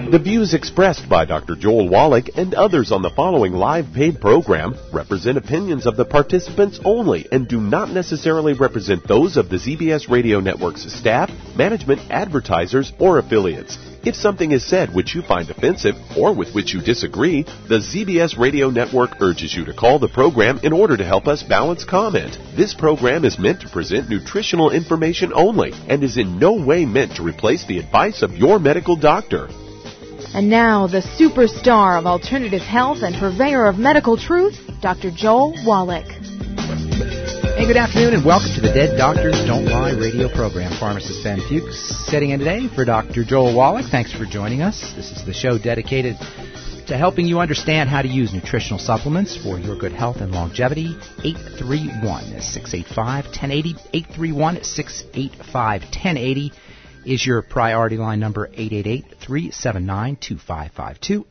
The views expressed by Dr. Joel Wallach and others on the following live paid program represent opinions of the participants only and do not necessarily represent those of the ZBS Radio Network's staff, management, advertisers, or affiliates. If something is said which you find offensive or with which you disagree, the ZBS Radio Network urges you to call the program in order to help us balance comment. This program is meant to present nutritional information only and is in no way meant to replace the advice of your medical doctor. And now, the superstar of alternative health and purveyor of medical truth, Dr. Joel Wallach. Hey, good afternoon, and welcome to the Dead Doctors Don't Lie radio program. Pharmacist Ben Fuchs sitting in today for Dr. Joel Wallach. Thanks for joining us. This is the show dedicated to helping you understand how to use nutritional supplements for your good health and longevity. 831-685-1080. 831-685-1080 is your priority line number. 888-379-2552.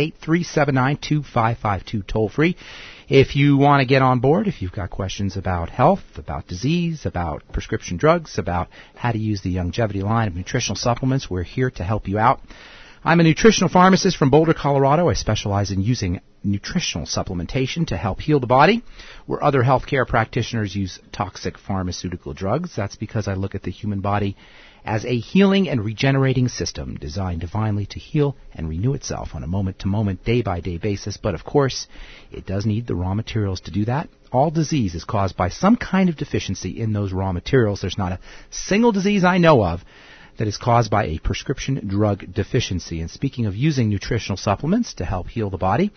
888-379-2552, toll free. If you want to get on board, if you've got questions about health, about disease, about prescription drugs, about how to use the Youngevity line of nutritional supplements, we're here to help you out. I'm a nutritional pharmacist from Boulder, Colorado. I specialize in using nutritional supplementation to help heal the body, where other healthcare practitioners use toxic pharmaceutical drugs. That's because I look at the human body as a healing and regenerating system designed divinely to heal and renew itself on a moment-to-moment, day-by-day basis. But, of course, it does need the raw materials to do that. All disease is caused by some kind of deficiency in those raw materials. There's not a single disease I know of that is caused by a prescription drug deficiency. And speaking of using nutritional supplements to help heal the body,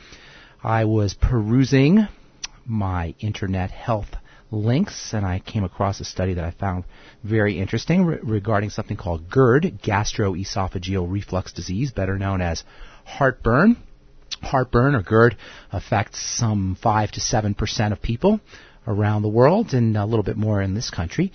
I was perusing my internet health links, and I came across a study that I found very interesting regarding something called GERD, gastroesophageal reflux disease, better known as heartburn. Heartburn, or GERD, affects some 5 to 7% of people around the world, and a little bit more in this country.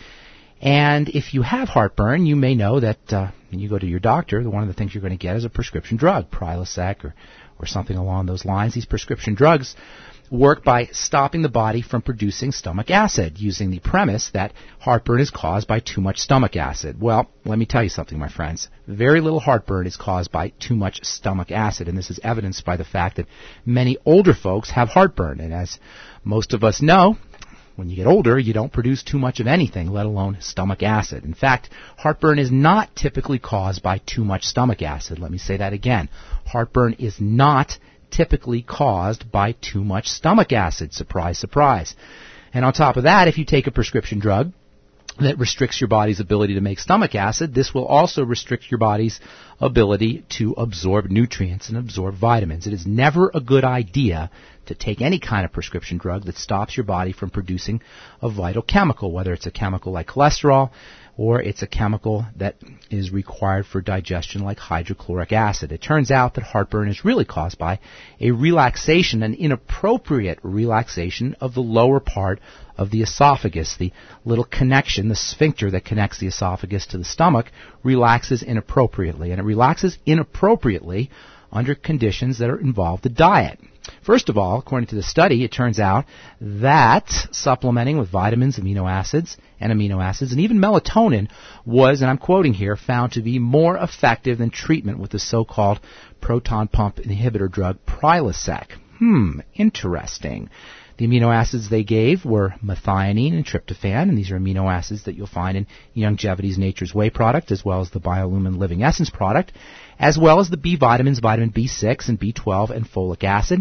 And if you have heartburn, you may know that when you go to your doctor, one of the things you're going to get is a prescription drug, Prilosec or something along those lines. These prescription drugs work by stopping the body from producing stomach acid, using the premise that heartburn is caused by too much stomach acid. Well, let me tell you something, my friends. Very little heartburn is caused by too much stomach acid, and this is evidenced by the fact that many older folks have heartburn. And as most of us know, when you get older, you don't produce too much of anything, let alone stomach acid. In fact, heartburn is not typically caused by too much stomach acid. Let me say that again. Heartburn is not typically caused by too much stomach acid. Surprise, surprise. And on top of that, if you take a prescription drug that restricts your body's ability to make stomach acid, this will also restrict your body's ability to absorb nutrients and absorb vitamins. It is never a good idea to take any kind of prescription drug that stops your body from producing a vital chemical, whether it's a chemical like cholesterol or it's a chemical that is required for digestion like hydrochloric acid. It turns out that heartburn is really caused by a relaxation, an inappropriate relaxation of the lower part of the esophagus. The little connection, the sphincter that connects the esophagus to the stomach, relaxes inappropriately. And it relaxes inappropriately under conditions that are involved the diet. First of all, according to the study, it turns out that supplementing with vitamins, amino acids, and even melatonin was, and I'm quoting here, found to be more effective than treatment with the so-called proton pump inhibitor drug Prilosec. Interesting. The amino acids they gave were methionine and tryptophan, and these are amino acids that you'll find in Youngevity's Nature's Way product, as well as the BioLumin Living Essence product, as well as the B vitamins, vitamin B6 and B12 and folic acid,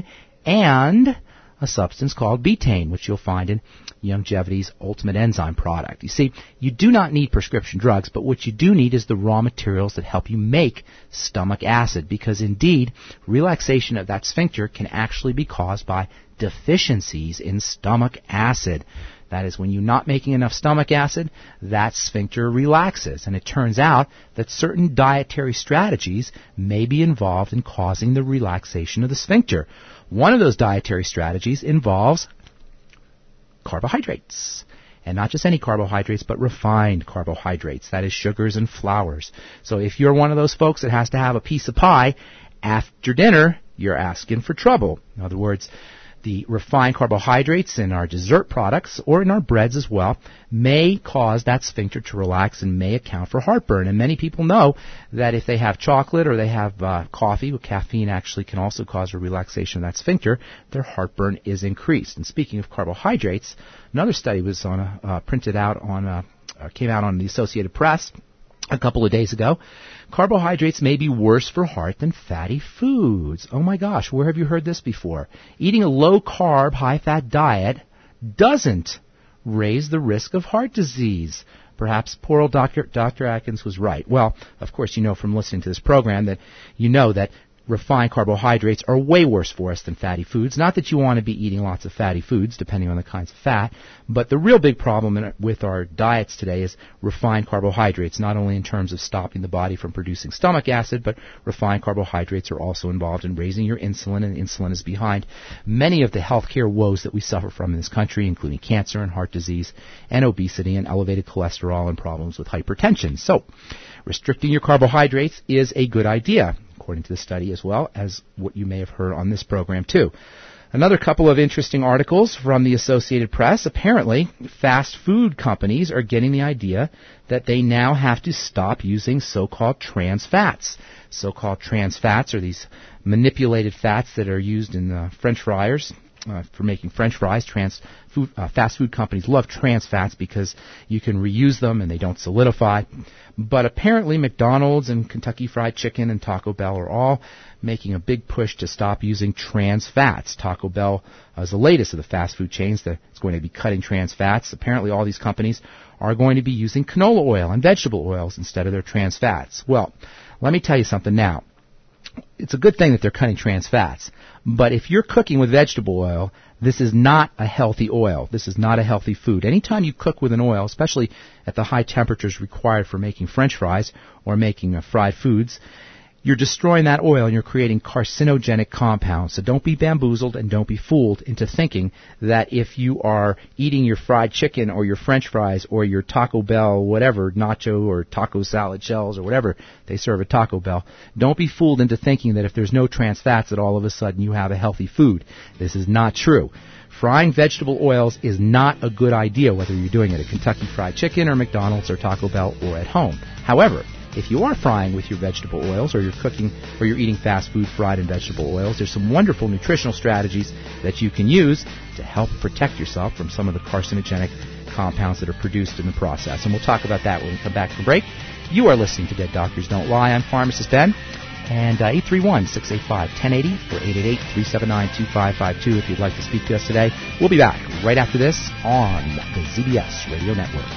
and a substance called betaine, which you'll find in Youngevity's Ultimate Enzyme product. You see, you do not need prescription drugs, but what you do need is the raw materials that help you make stomach acid, because indeed, relaxation of that sphincter can actually be caused by deficiencies in stomach acid. That is, when you're not making enough stomach acid, that sphincter relaxes. And it turns out that certain dietary strategies may be involved in causing the relaxation of the sphincter. One of those dietary strategies involves carbohydrates. And not just any carbohydrates, but refined carbohydrates. That is, sugars and flours. So if you're one of those folks that has to have a piece of pie after dinner, you're asking for trouble. In other words, The refined carbohydrates in our dessert products or in our breads as well may cause that sphincter to relax and may account for heartburn. And many people know that if they have chocolate or they have coffee, well, caffeine actually can also cause a relaxation of that sphincter, their heartburn is increased. And speaking of carbohydrates, another study was came out on the Associated Press a couple of days ago. Carbohydrates may be worse for heart than fatty foods. Oh my gosh, where have you heard this before? Eating a low-carb, high-fat diet doesn't raise the risk of heart disease. Perhaps poor old Dr. Atkins was right. Well, of course, you know from listening to this program that you know that refined carbohydrates are way worse for us than fatty foods. Not that you want to be eating lots of fatty foods, depending on the kinds of fat, but the real big problem with our diets today is refined carbohydrates, not only in terms of stopping the body from producing stomach acid, but refined carbohydrates are also involved in raising your insulin, and insulin is behind many of the healthcare woes that we suffer from in this country, including cancer and heart disease and obesity and elevated cholesterol and problems with hypertension. So, restricting your carbohydrates is a good idea, according to the study, as well as what you may have heard on this program, too. Another couple of interesting articles from the Associated Press. Apparently, fast food companies are getting the idea that they now have to stop using so-called trans fats. So-called trans fats are these manipulated fats that are used in French fryers. For making French fries, fast food companies love trans fats because you can reuse them and they don't solidify. But apparently McDonald's and Kentucky Fried Chicken and Taco Bell are all making a big push to stop using trans fats. Taco Bell is the latest of the fast food chains that's going to be cutting trans fats. Apparently all these companies are going to be using canola oil and vegetable oils instead of their trans fats. Well, let me tell you something now. It's a good thing that they're cutting trans fats, but if you're cooking with vegetable oil, this is not a healthy oil. This is not a healthy food. Anytime you cook with an oil, especially at the high temperatures required for making French fries or making fried foods, you're destroying that oil and you're creating carcinogenic compounds. So don't be bamboozled and don't be fooled into thinking that if you are eating your fried chicken or your French fries or your Taco Bell, whatever, nacho or taco salad shells or whatever they serve at Taco Bell, don't be fooled into thinking that if there's no trans fats that all of a sudden you have a healthy food. This is not true. Frying vegetable oils is not a good idea, whether you're doing it at Kentucky Fried Chicken or McDonald's or Taco Bell or at home. However, if you are frying with your vegetable oils or you're cooking or you're eating fast food fried in vegetable oils, there's some wonderful nutritional strategies that you can use to help protect yourself from some of the carcinogenic compounds that are produced in the process. And we'll talk about that when we come back from break. You are listening to Dead Doctors Don't Lie. I'm Pharmacist Ben. And 831-685-1080 or 888-379-2552 if you'd like to speak to us today. We'll be back right after this on the ZBS Radio Network.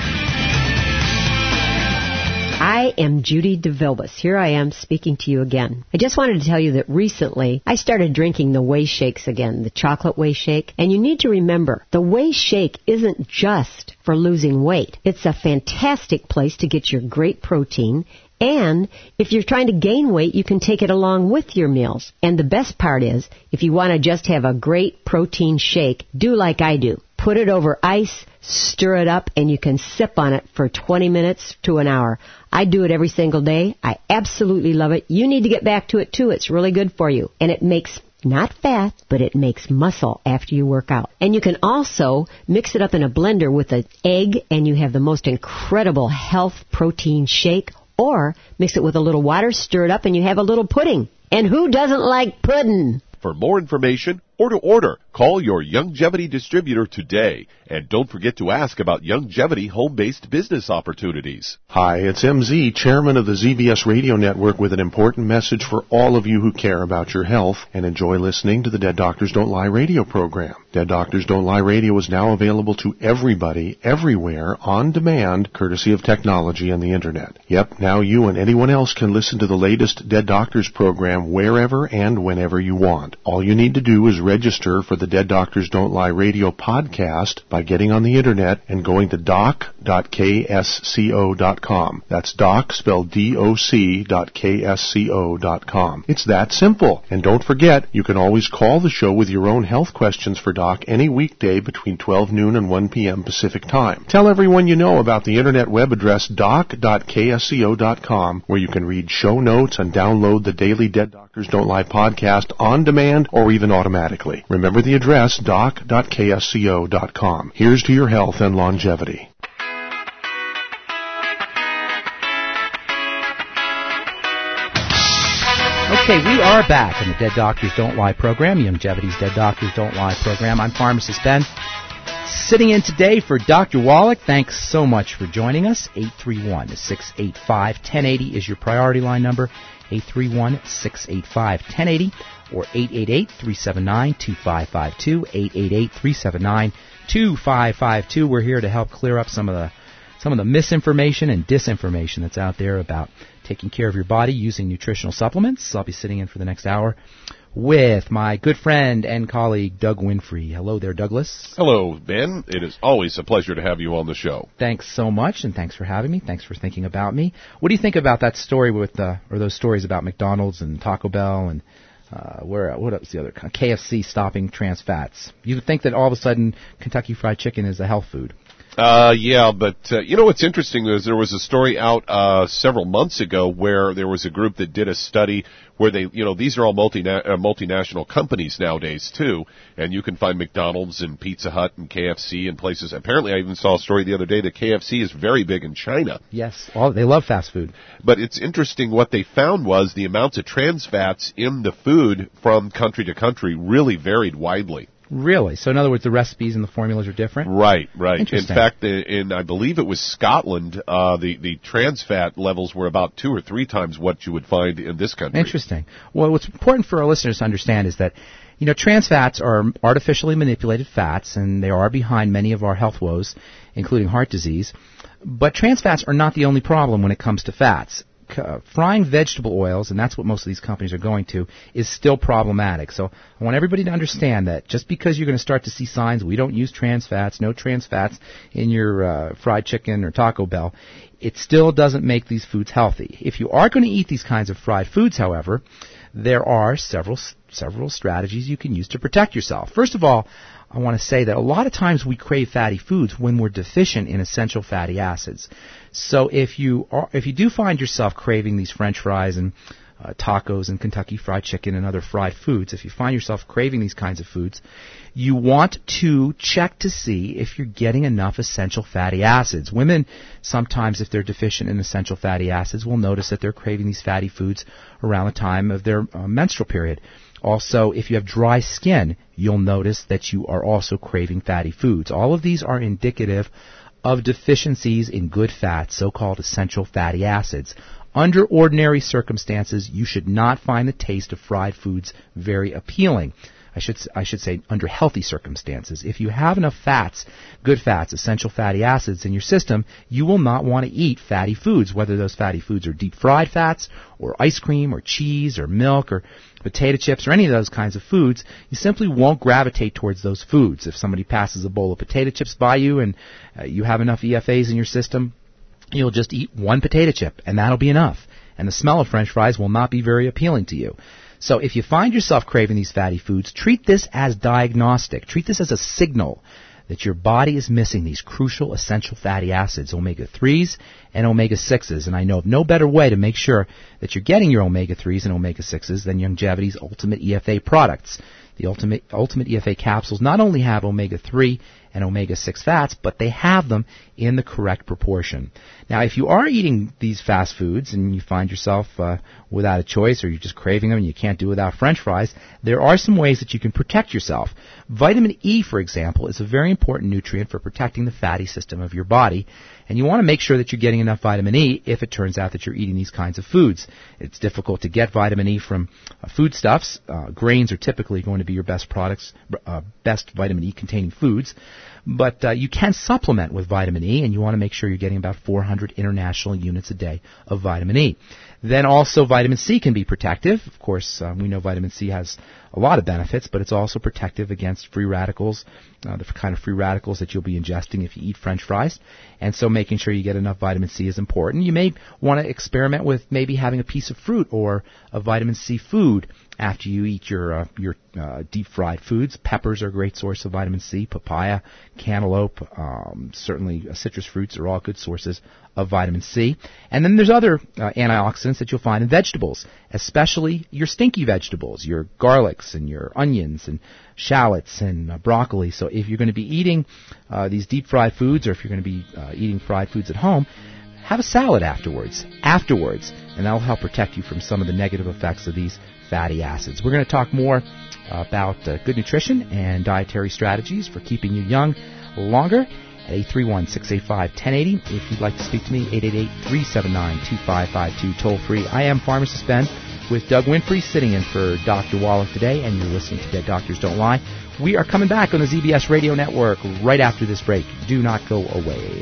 I am Judy DeVilbus. Here I am speaking to you again. I just wanted to tell you that recently I started drinking the Whey Shakes again, the chocolate Whey Shake. And you need to remember, the Whey Shake isn't just for losing weight. It's a fantastic place to get your great protein. And if you're trying to gain weight, you can take it along with your meals. And the best part is, if you want to just have a great protein shake, do like I do. Put it over ice, stir it up, and you can sip on it for 20 minutes to an hour. I do it every single day. I absolutely love it. You need to get back to it, too. It's really good for you. And it makes not fat, but it makes muscle after you work out. And you can also mix it up in a blender with an egg, and you have the most incredible health protein shake. Or mix it with a little water, stir it up, and you have a little pudding. And who doesn't like pudding? For more information or to order, call your Youngevity distributor today. And don't forget to ask about Youngevity home-based business opportunities. Hi, it's MZ, chairman of the ZBS Radio Network, with an important message for all of you who care about your health and enjoy listening to the Dead Doctors Don't Lie radio program. Dead Doctors Don't Lie radio is now available to everybody, everywhere, on demand, courtesy of technology and the Internet. Yep, now you and anyone else can listen to the latest Dead Doctors program wherever and whenever you want. All you need to do is register for the Dead Doctors Don't Lie radio podcast by getting on the Internet and going to doc.com doc.ksco.com. That's doc, spelled doc.ksco.com. It's that simple. And don't forget, you can always call the show with your own health questions for Doc any weekday between 12 noon and 1 p.m. Pacific Time. Tell everyone you know about the internet web address doc.ksco.com, where you can read show notes and download the daily Dead Doctors Don't Lie podcast on demand or even automatically. Remember the address doc.ksco.com. Here's to your health and longevity. Okay, we are back in the Dead Doctors Don't Lie program, Youngevity's Dead Doctors Don't Lie program. I'm Pharmacist Ben, sitting in today for Dr. Wallach. Thanks so much for joining us. 831-685-1080 is your priority line number, 831-685-1080, or 888-379-2552, 888-379-2552. We're here to help clear up some of the misinformation and disinformation that's out there about taking care of your body using nutritional supplements. I'll be sitting in for the next hour with my good friend and colleague, Doug Winfrey. Hello there, Douglas. Hello, Ben. It is always a pleasure to have you on the show. Thanks so much, and thanks for having me. Thanks for thinking about me. What do you think about that story or those stories about McDonald's and Taco Bell and what was the other? KFC stopping trans fats? You would think that all of a sudden Kentucky Fried Chicken is a health food. Yeah, but you know what's interesting is there was a story out several months ago where there was a group that did a study where they, these are all multinational companies nowadays too, and you can find McDonald's and Pizza Hut and KFC and places. Apparently, I even saw a story the other day that KFC is very big in China. Yes, they love fast food. But it's interesting what they found was the amounts of trans fats in the food from country to country really varied widely. Really? So in other words, the recipes and the formulas are different? Right, right. In fact, I believe it was Scotland, the trans fat levels were about 2 or 3 times what you would find in this country. Interesting. Well, what's important for our listeners to understand is that, trans fats are artificially manipulated fats, and they are behind many of our health woes, including heart disease. But trans fats are not the only problem when it comes to fats. Frying vegetable oils, and that's what most of these companies are going to, is still problematic. So I want everybody to understand that just because you're going to start to see signs, we don't use trans fats, no trans fats in your fried chicken or Taco Bell, it still doesn't make these foods healthy. If you are going to eat these kinds of fried foods, however, there are several strategies you can use to protect yourself. First of all, I want to say that a lot of times we crave fatty foods when we're deficient in essential fatty acids. So if you do find yourself craving these French fries and tacos and Kentucky Fried Chicken and other fried foods, if you find yourself craving these kinds of foods, you want to check to see if you're getting enough essential fatty acids. Women, sometimes if they're deficient in essential fatty acids, will notice that they're craving these fatty foods around the time of their menstrual period. Also, if you have dry skin, you'll notice that you are also craving fatty foods. All of these are indicative of deficiencies in good fats, so-called essential fatty acids. Under ordinary circumstances, you should not find the taste of fried foods very appealing. I should say under healthy circumstances. If you have enough fats, good fats, essential fatty acids in your system, you will not want to eat fatty foods, whether those fatty foods are deep fried fats or ice cream or cheese or milk or potato chips or any of those kinds of foods. You simply won't gravitate towards those foods. If somebody passes a bowl of potato chips by you and you have enough EFAs in your system, you'll just eat one potato chip and that'll be enough. And the smell of French fries will not be very appealing to you. So if you find yourself craving these fatty foods, treat this as diagnostic. Treat this as a signal that your body is missing these crucial essential fatty acids, omega-3s and omega-6s. And I know of no better way to make sure that you're getting your omega-3s and omega-6s than Youngevity's Ultimate EFA products. The Ultimate EFA capsules not only have omega-3 and omega-6 fats, but they have them in the correct proportion. Now, if you are eating these fast foods and you find yourself without a choice or you're just craving them and you can't do without French fries, there are some ways that you can protect yourself. Vitamin E, for example, is a very important nutrient for protecting the fatty system of your body, and you want to make sure that you're getting enough vitamin E if it turns out that you're eating these kinds of foods. It's difficult to get vitamin E from foodstuffs. Grains are typically going to be your best products, best vitamin E containing foods. But you can supplement with vitamin E, and you want to make sure you're getting about 400 international units a day of vitamin E. Then also vitamin C can be protective. Of course, we know vitamin C has a lot of benefits, but it's also protective against free radicals, the kind of free radicals that you'll be ingesting if you eat French fries. And so making sure you get enough vitamin C is important. You may want to experiment with maybe having a piece of fruit or a vitamin C food after you eat your deep-fried foods. Peppers are a great source of vitamin C. Papaya, cantaloupe, certainly citrus fruits are all good sources of vitamin C. And then there's other antioxidants that you'll find in vegetables, especially your stinky vegetables, your garlics and your onions and shallots and broccoli. So if you're going to be eating these deep-fried foods, or if you're going to be eating fried foods at home, have a salad afterwards, and that'll help protect you from some of the negative effects of these fatty acids. We're going to talk more about good nutrition and dietary strategies for keeping you young longer at 831-685-1080. If you'd like to speak to me, 888-379-2552, toll free. I am Pharmacist Ben with Doug Winfrey sitting in for Dr. Wallach today, and you're listening to Dead Doctors Don't Lie. We are coming back on the ZBS Radio Network right after this break. Do not go away.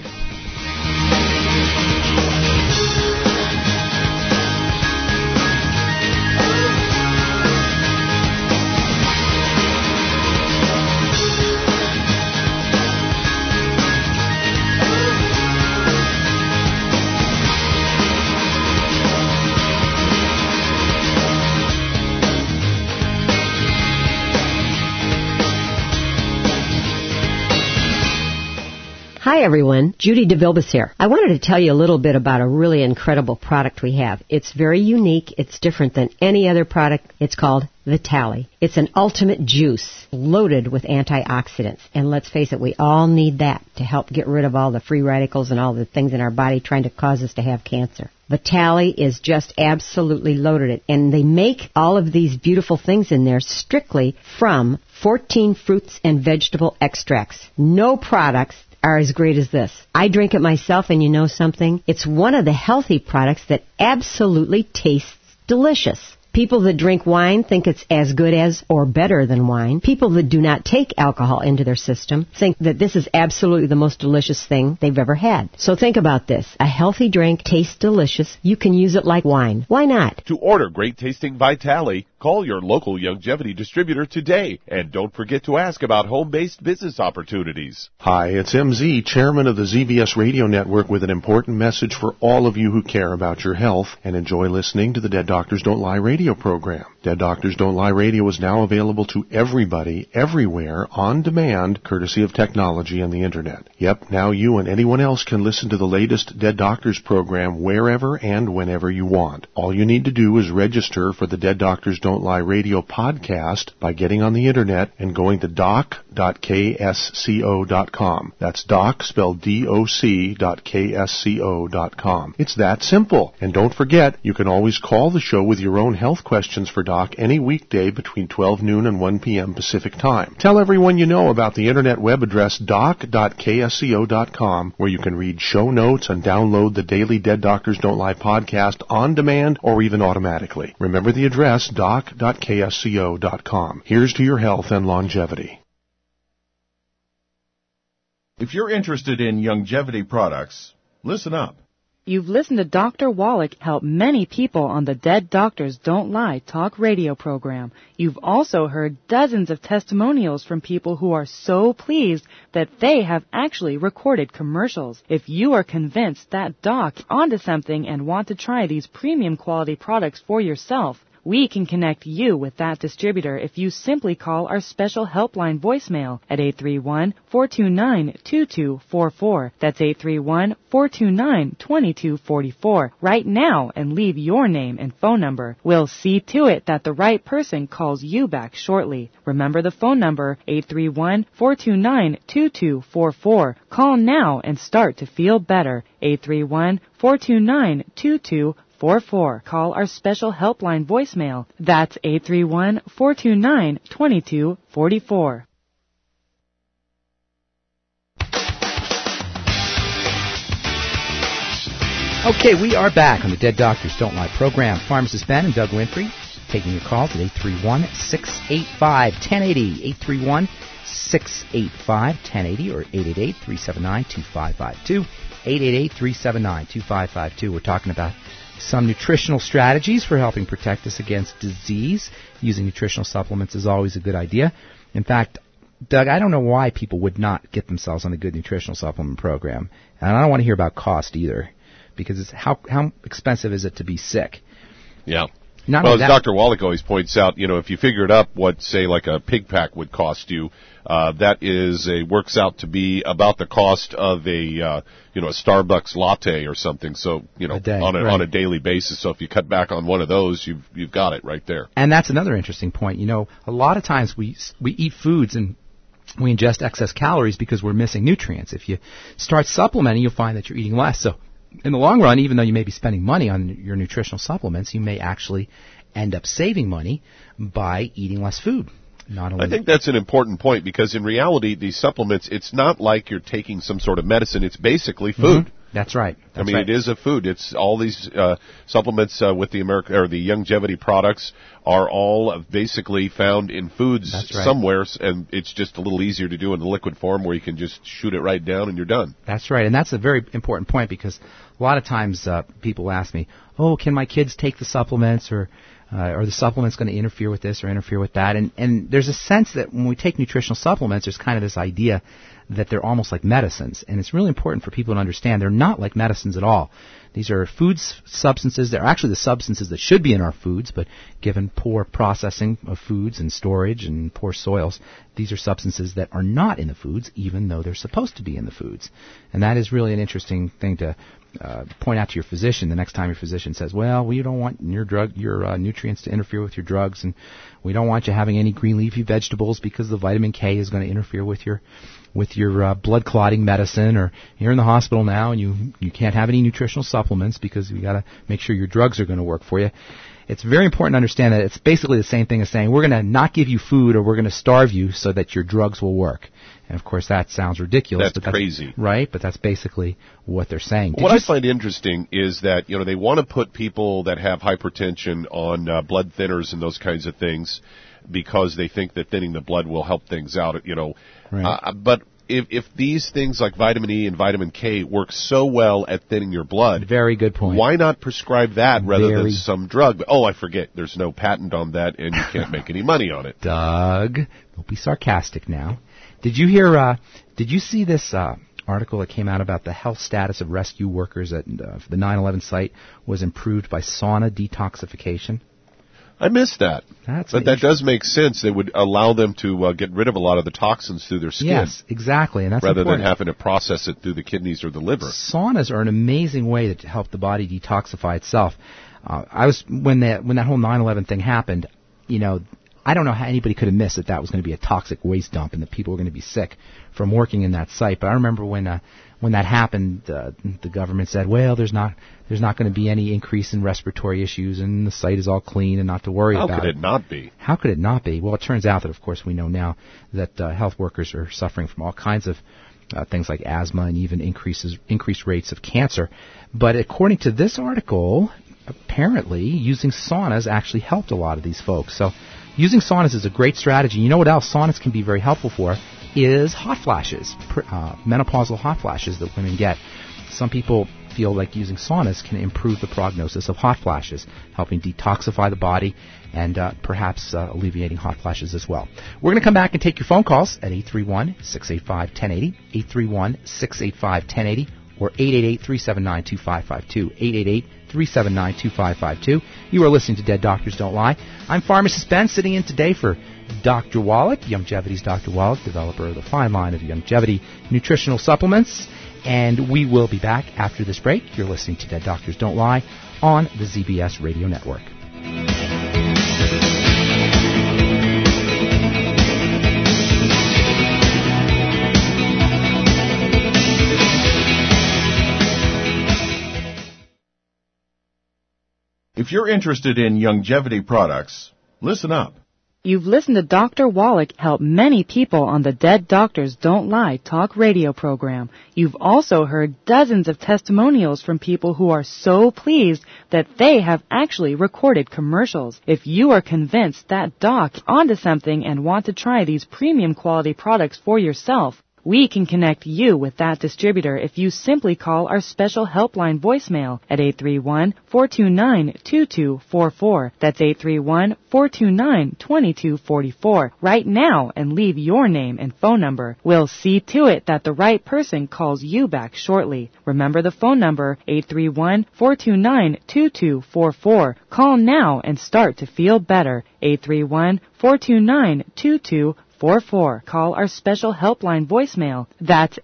Hi everyone, Judy DeVilbiss here. I wanted to tell you a little bit about a really incredible product we have. It's very unique. It's different than any other product. It's called Vitali. It's an ultimate juice loaded with antioxidants. And let's face it, we all need that to help get rid of all the free radicals and all the things in our body trying to cause us to have cancer. Vitali is just absolutely loaded. And they make all of these beautiful things in there strictly from 14 fruits and vegetable extracts. No products are as great as this. I drink it myself, and you know something? It's one of the healthy products that absolutely tastes delicious. People that drink wine think it's as good as or better than wine. People that do not take alcohol into their system think that this is absolutely the most delicious thing they've ever had. So think about this. A healthy drink tastes delicious. You can use it like wine. Why not? To order great-tasting Vitali, call your local Youngevity distributor today. And don't forget to ask about home-based business opportunities. Hi, it's MZ, chairman of the ZBS Radio Network, with an important message for all of you who care about your health and enjoy listening to the Dead Doctors Don't Lie radio program. Dead Doctors Don't Lie radio is now available to everybody, everywhere, on demand, courtesy of technology and the Internet. Yep, now you and anyone else can listen to the latest Dead Doctors program wherever and whenever you want. All you need to do is register for the Dead Doctors Don't Lie radio podcast by getting on the Internet and going to doc.ksco.com. That's doc, spelled doc.ksco.com. It's that simple. And don't forget, you can always call the show with your own health questions for Doc any weekday between 12 noon and 1 p.m. Pacific Time. Tell everyone you know about the Internet web address doc.ksco.com, where you can read show notes and download the daily Dead Doctors Don't Lie podcast on demand or even automatically. Remember the address, doc.ksco.com. Here's to your health and longevity. If you're interested in Youngevity products, listen up. You've listened to Dr. Wallach help many people on the Dead Doctors Don't Lie talk radio program. You've also heard dozens of testimonials from people who are so pleased that they have actually recorded commercials. If you are convinced that Doc's onto something and want to try these premium quality products for yourself, we can connect you with that distributor if you simply call our special helpline voicemail at 831-429-2244. That's 831-429-2244 right now and leave your name and phone number. We'll see to it that the right person calls you back shortly. Remember the phone number, 831-429-2244. Call now and start to feel better. 831-429-2244. Call our special helpline voicemail. That's 831-429-2244. Okay, we are back on the Dead Doctors Don't Lie program. Pharmacist Ben and Doug Winfrey taking your calls at 831-685-1080. 831-685-1080 or 888-379-2552. 888-379-2552. We're talking about some nutritional strategies for helping protect us against disease. Using nutritional supplements is always a good idea. In fact, Doug, I don't know why people would not get themselves on a good nutritional supplement program. And I don't want to hear about cost either, because it's how expensive is it to be sick? Yeah. Well, as Dr. Wallach always points out, if you figure it up, what, say, like a pig pack would cost you, that works out to be about the cost of a Starbucks latte or something. So, on a daily basis. So if you cut back on one of those, you've got it right there. And that's another interesting point. A lot of times we eat foods and we ingest excess calories because we're missing nutrients. If you start supplementing, you'll find that you're eating less. So in the long run, even though you may be spending money on your nutritional supplements, you may actually end up saving money by eating less food. I think that's an important point, because in reality, these supplements, it's not like you're taking some sort of medicine. It's basically food. Mm-hmm. That's right. It is a food. It's all these supplements with the the Youngevity products are all basically found in foods somewhere, and it's just a little easier to do in the liquid form where you can just shoot it right down and you're done. That's right, and that's a very important point, because a lot of times people ask me, "Oh, can my kids take the supplements, or the supplement's going to interfere with this or interfere with that?" And there's a sense that when we take nutritional supplements, there's kind of this idea that they're almost like medicines. And it's really important for people to understand they're not like medicines at all. These are substances. They're actually the substances that should be in our foods, but given poor processing of foods and storage and poor soils, these are substances that are not in the foods, even though they're supposed to be in the foods. And that is really an interesting thing to point out to your physician the next time your physician says, "Well, we don't want your nutrients to interfere with your drugs, and we don't want you having any green leafy vegetables because the vitamin K is going to interfere with your blood clotting medicine, or you're in the hospital now and you can't have any nutritional supplements because you got to make sure your drugs are going to work for you." It's very important to understand that it's basically the same thing as saying we're going to not give you food or we're going to starve you so that your drugs will work. And of course that sounds ridiculous. That's crazy. Right? But that's basically what they're saying. What I find interesting is that, they want to put people that have hypertension on blood thinners and those kinds of things because they think that thinning the blood will help things out, Right. But if these things like vitamin E and vitamin K work so well at thinning your blood, very good point. Why not prescribe that rather than some drug? Oh, I forget. There's no patent on that, and you can't make any money on it. Doug, don't be sarcastic now. Did you see this article that came out about the health status of rescue workers at the 9/11 site was improved by sauna detoxification? I missed that. But that does make sense. They would allow them to get rid of a lot of the toxins through their skin. Yes, exactly. And that's rather important. than having to process it through the kidneys or the liver. Saunas are an amazing way to help the body detoxify itself. When that whole 9/11 thing happened, I don't know how anybody could have missed that was going to be a toxic waste dump and that people were going to be sick from working in that site. But I remember when that happened, the government said, well, there's not going to be any increase in respiratory issues and the site is all clean and not to worry about it. How could it not be? How could it not be? Well, it turns out that, of course, we know now that health workers are suffering from all kinds of things like asthma and even increased rates of cancer. But according to this article, apparently using saunas actually helped a lot of these folks. So using saunas is a great strategy. You know what else saunas can be very helpful for is hot flashes, menopausal hot flashes that women get. Some people feel like using saunas can improve the prognosis of hot flashes, helping detoxify the body and perhaps alleviating hot flashes as well. We're going to come back and take your phone calls at 831-685-1080, 831-685-1080, or 888-379-2552, 888-379-2552. You are listening to Dead Doctors Don't Lie. I'm Pharmacist Ben, sitting in today for Dr. Wallach, Youngevity's Dr. Wallach, developer of the fine line of Youngevity nutritional supplements. And we will be back after this break. You're listening to Dead Doctors Don't Lie on the ZBS Radio Network. If you're interested in Youngevity products, listen up. You've listened to Dr. Wallach help many people on the Dead Doctors Don't Lie talk radio program. You've also heard dozens of testimonials from people who are so pleased that they have actually recorded commercials. If you are convinced that Doc is onto something and want to try these premium quality products for yourself, We can connect you with that distributor if you simply call our special helpline voicemail at 831-429-2244. That's 831-429-2244 right now and leave your name and phone number. We'll see to it that the right person calls you back shortly. Remember the phone number, 831-429-2244. Call now and start to feel better. 831-429-2244. Call our special helpline voicemail. That's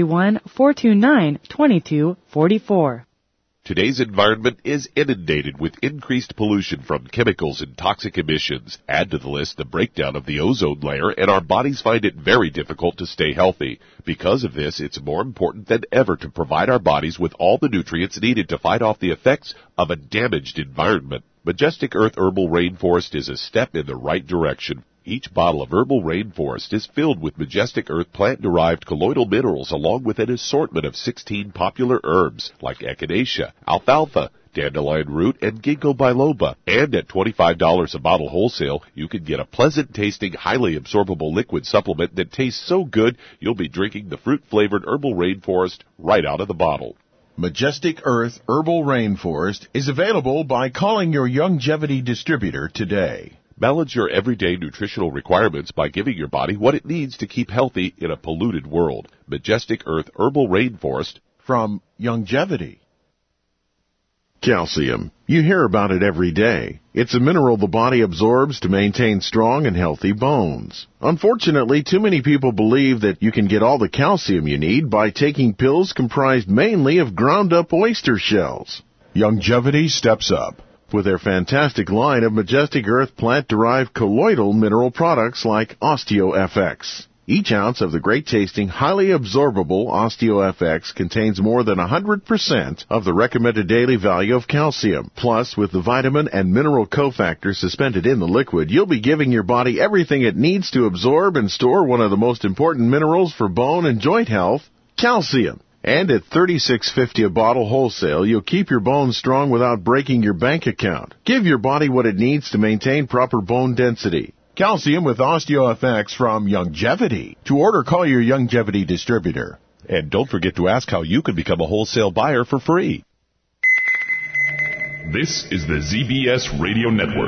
831-429-2244. Today's environment is inundated with increased pollution from chemicals and toxic emissions. Add to the list the breakdown of the ozone layer, and our bodies find it very difficult to stay healthy. Because of this, it's more important than ever to provide our bodies with all the nutrients needed to fight off the effects of a damaged environment. Majestic Earth Herbal Rainforest is a step in the right direction. Each bottle of Herbal Rainforest is filled with Majestic Earth plant-derived colloidal minerals along with an assortment of 16 popular herbs like echinacea, alfalfa, dandelion root, and ginkgo biloba. And at $25 a bottle wholesale, you can get a pleasant-tasting, highly absorbable liquid supplement that tastes so good you'll be drinking the fruit-flavored Herbal Rainforest right out of the bottle. Majestic Earth Herbal Rainforest is available by calling your Youngevity distributor today. Balance your everyday nutritional requirements by giving your body what it needs to keep healthy in a polluted world. Majestic Earth Herbal Rainforest from Youngevity. Calcium. You hear about it every day. It's a mineral the body absorbs to maintain strong and healthy bones. Unfortunately, too many people believe that you can get all the calcium you need by taking pills comprised mainly of ground-up oyster shells. Youngevity steps up with their fantastic line of Majestic Earth plant-derived colloidal mineral products like OsteoFX. Each ounce of the great-tasting, highly absorbable OsteoFX contains more than 100% of the recommended daily value of calcium. Plus, with the vitamin and mineral cofactors suspended in the liquid, you'll be giving your body everything it needs to absorb and store one of the most important minerals for bone and joint health, calcium. And at $36.50 a bottle wholesale, you'll keep your bones strong without breaking your bank account. Give your body what it needs to maintain proper bone density. Calcium with OsteoFX from Youngevity. To order, call your Youngevity distributor. And don't forget to ask how you can become a wholesale buyer for free. This is the ZBS Radio Network.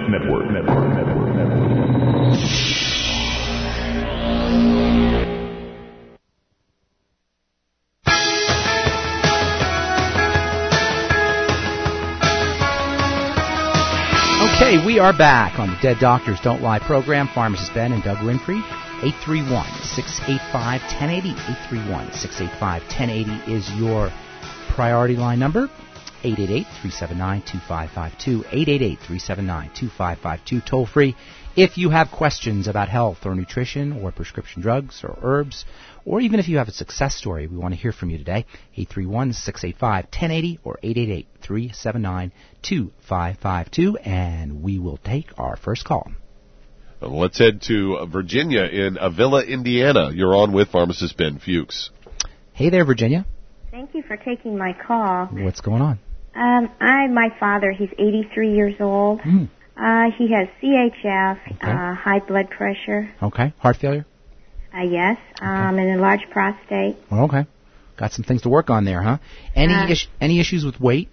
Okay, we are back on the Dead Doctors Don't Lie program. Pharmacist Ben and Doug Winfrey. 831-685-1080. 831-685-1080 is your priority line number. 888-379-2552. 888-379-2552. Toll free. If you have questions about health or nutrition or prescription drugs or herbs, or even if you have a success story, we want to hear from you today. 831-685-1080 or 888-379-2552, and we will take our first call. Let's head to Virginia in Avila, Indiana. You're on with Pharmacist Ben Fuchs. Hey there, Virginia. Thank you for taking my call. What's going on? My father, he's 83 years old. He has CHF, high blood pressure. Okay. Heart failure? Yes. And enlarged prostate. Okay. Got some things to work on there, huh? Any issues with weight?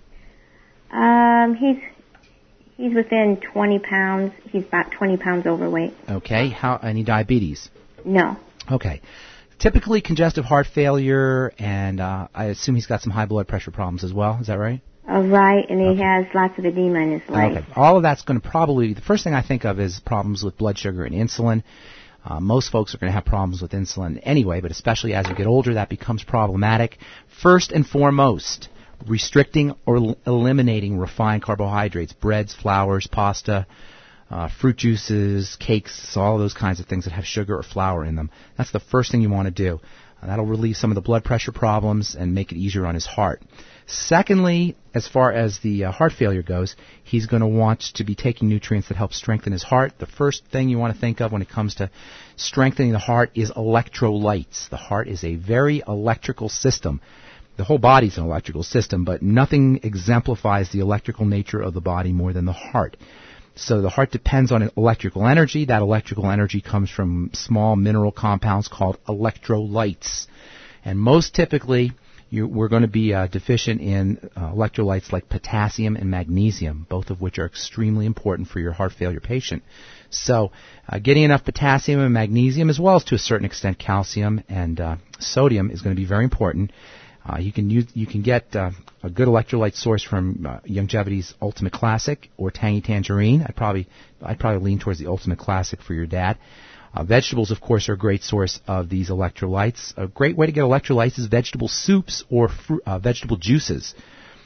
He's within 20 pounds. He's about 20 pounds overweight. Okay. Any diabetes? No. Okay. Typically congestive heart failure, and I assume he's got some high blood pressure problems as well. Is that right? Right, and he has lots of edema in his legs. Okay. All of that's going to probably, the first thing I think of is problems with blood sugar and insulin. Most folks are going to have problems with insulin anyway, but especially as you get older, that becomes problematic. First and foremost, restricting or eliminating refined carbohydrates, breads, flours, pasta, fruit juices, cakes, all of those kinds of things that have sugar or flour in them. That's the first thing you want to do. That'll relieve some of the blood pressure problems and make it easier on his heart. Secondly, as far as the heart failure goes, he's going to want to be taking nutrients that help strengthen his heart. The first thing you want to think of when it comes to strengthening the heart is electrolytes. The heart is a very electrical system. The whole body's an electrical system, but nothing exemplifies the electrical nature of the body more than the heart. So the heart depends on electrical energy. That electrical energy comes from small mineral compounds called electrolytes. And most typically, we're going to be deficient in electrolytes like potassium and magnesium, both of which are extremely important for your heart failure patient. So getting enough potassium and magnesium, as well as to a certain extent calcium and sodium, is going to be very important. You can get a good electrolyte source from Youngevity's Ultimate Classic or Tangy Tangerine. I'd probably lean towards the Ultimate Classic for your dad. Vegetables, of course, are a great source of these electrolytes. A great way to get electrolytes is vegetable soups or vegetable juices.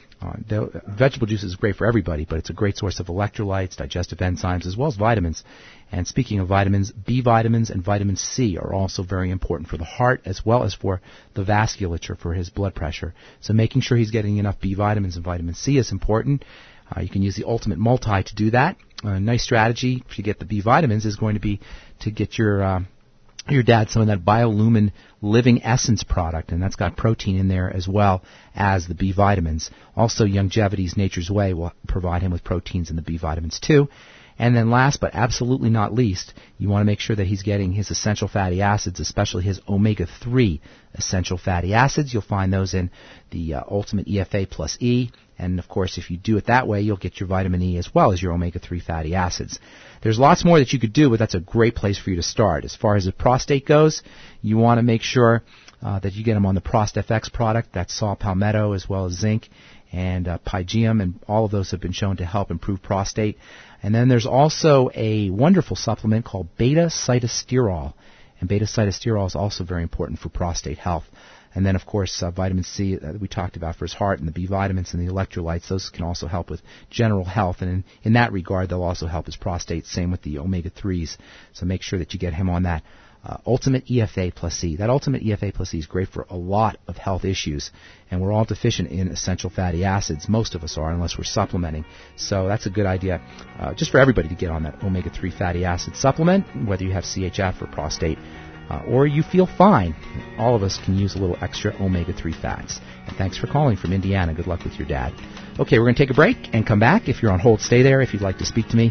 Vegetable juice is great for everybody, but it's a great source of electrolytes, digestive enzymes, as well as vitamins. And speaking of vitamins, B vitamins and vitamin C are also very important for the heart as well as for the vasculature, for his blood pressure. So making sure he's getting enough B vitamins and vitamin C is important. You can use the Ultimate Multi to do that. A nice strategy to get the B vitamins is going to be to get your dad some of that BioLumin Living Essence product, and that's got protein in there as well as the B vitamins. Also, Youngevity's Nature's Way will provide him with proteins and the B vitamins too. And then last but absolutely not least, you want to make sure that he's getting his essential fatty acids, especially his omega-3 essential fatty acids. You'll find those in the Ultimate EFA Plus E. And, of course, if you do it that way, you'll get your vitamin E as well as your omega-3 fatty acids. There's lots more that you could do, but that's a great place for you to start. As far as the prostate goes, you want to make sure that you get him on the ProstFX product. That's saw palmetto as well as zinc and pygeum, and all of those have been shown to help improve prostate. And then there's also a wonderful supplement called beta-cytosterol. And beta-cytosterol is also very important for prostate health. And then, of course, vitamin C that we talked about for his heart, and the B vitamins and the electrolytes, those can also help with general health. And in that regard, they'll also help his prostate, same with the omega-3s. So make sure that you get him on that Ultimate EFA Plus C. That Ultimate EFA Plus C is great for a lot of health issues. And we're all deficient in essential fatty acids. Most of us are, unless we're supplementing. So that's a good idea just for everybody to get on that omega-3 fatty acid supplement, whether you have CHF or prostate. Or you feel fine. All of us can use a little extra omega-3 fats. And thanks for calling from Indiana. Good luck with your dad. Okay, we're going to take a break and come back. If you're on hold, stay there. If you'd like to speak to me,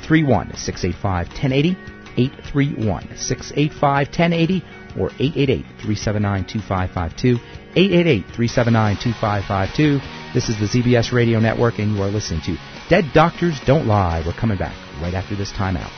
831-685-1080, 831-685-1080, or 888-379-2552, 888-379-2552. This is the ZBS Radio Network, and you are listening to Dead Doctors Don't Lie. We're coming back right after this timeout.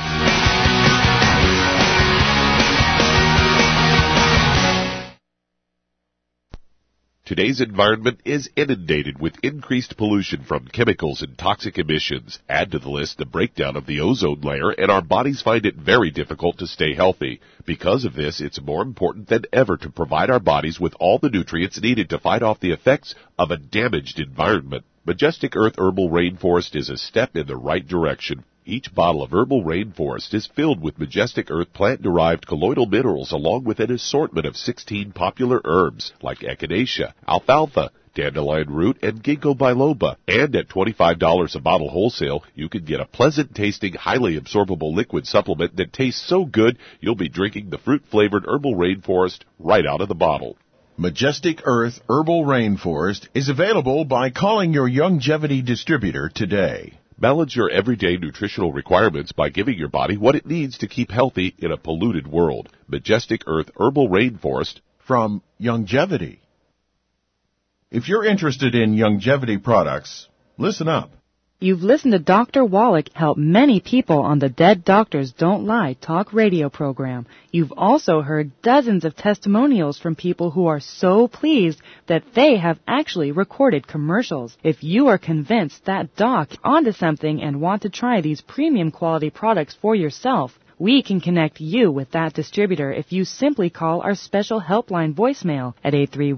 Today's environment is inundated with increased pollution from chemicals and toxic emissions. Add to the list the breakdown of the ozone layer, and our bodies find it very difficult to stay healthy. Because of this, it's more important than ever to provide our bodies with all the nutrients needed to fight off the effects of a damaged environment. Majestic Earth Herbal Rainforest is a step in the right direction. Each bottle of Herbal Rainforest is filled with Majestic Earth plant-derived colloidal minerals along with an assortment of 16 popular herbs like echinacea, alfalfa, dandelion root, and ginkgo biloba. And at $25 a bottle wholesale, you can get a pleasant-tasting, highly absorbable liquid supplement that tastes so good you'll be drinking the fruit-flavored Herbal Rainforest right out of the bottle. Majestic Earth Herbal Rainforest is available by calling your Youngevity distributor today. Balance your everyday nutritional requirements by giving your body what it needs to keep healthy in a polluted world. Majestic Earth Herbal Rainforest from Youngevity. If you're interested in Youngevity products, listen up. You've listened to Dr. Wallach help many people on the Dead Doctors Don't Lie talk radio program. You've also heard dozens of testimonials from people who are so pleased that they have actually recorded commercials. If you are convinced that doc is onto something and want to try these premium quality products for yourself, we can connect you with that distributor if you simply call our special helpline voicemail at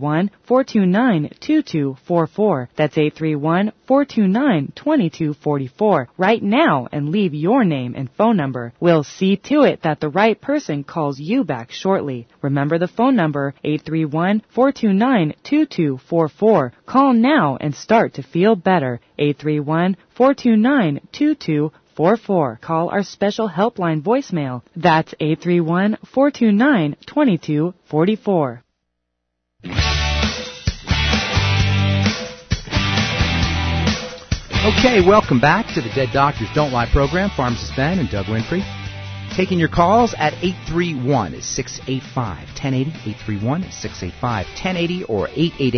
831-429-2244. That's 831-429-2244 right now and leave your name and phone number. We'll see to it that the right person calls you back shortly. Remember the phone number, 831-429-2244. Call now and start to feel better. 831-429-2244. Call our special helpline voicemail. That's 831-429-2244. Okay, welcome back to the Dead Doctors Don't Lie program. Pharmacist Ben and Doug Winfrey. Taking your calls at 831-685-1080, 831-685-1080, or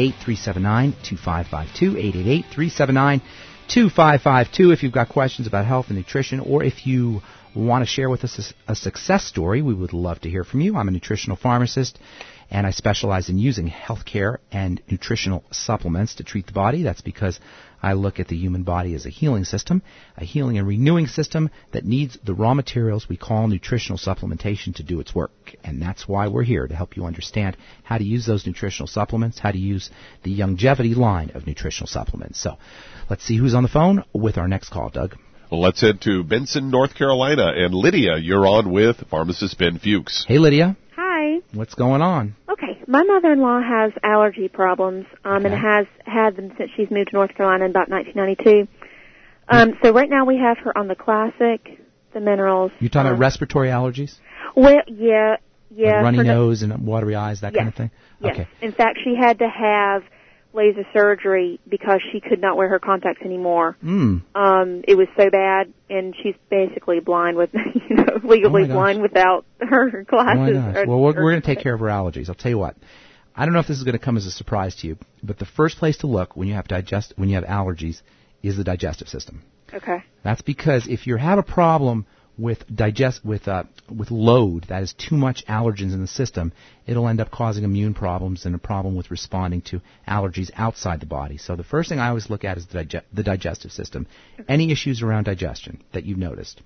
888-379-2552, 888-379-2552. If you've got questions about health and nutrition, or if you want to share with us a success story, we would love to hear from you. I'm a nutritional pharmacist, and I specialize in using healthcare and nutritional supplements to treat the body. That's because I look at the human body as a healing system, a healing and renewing system that needs the raw materials we call nutritional supplementation to do its work. And that's why we're here, to help you understand how to use those nutritional supplements, how to use the Youngevity line of nutritional supplements. So let's see who's on the phone with our next call, Doug. Well, let's head to Benson, North Carolina. And Lydia, you're on with pharmacist Ben Fuchs. Hey, Lydia. Hi. What's going on? Okay. My mother-in-law has allergy problems and has had them since she's moved to North Carolina in about 1992. So right now we have her on the classic, the minerals. You're talking about respiratory allergies? Well, yeah. Like runny nose and watery eyes, that kind of thing? Yes. Okay. In fact, she had to have laser surgery because she could not wear her contacts anymore. It was so bad, and she's basically blind with, legally blind without her glasses. Oh my gosh. Well, we're going to take care of her allergies. I'll tell you what. I don't know if this is going to come as a surprise to you, but the first place to look when you have allergies is the digestive system. Okay. That's because if you have a problem with load, that is too much allergens in the system, it'll end up causing immune problems and a problem with responding to allergies outside the body. So the first thing I always look at is the digestive system. Okay. Any issues around digestion that you've noticed?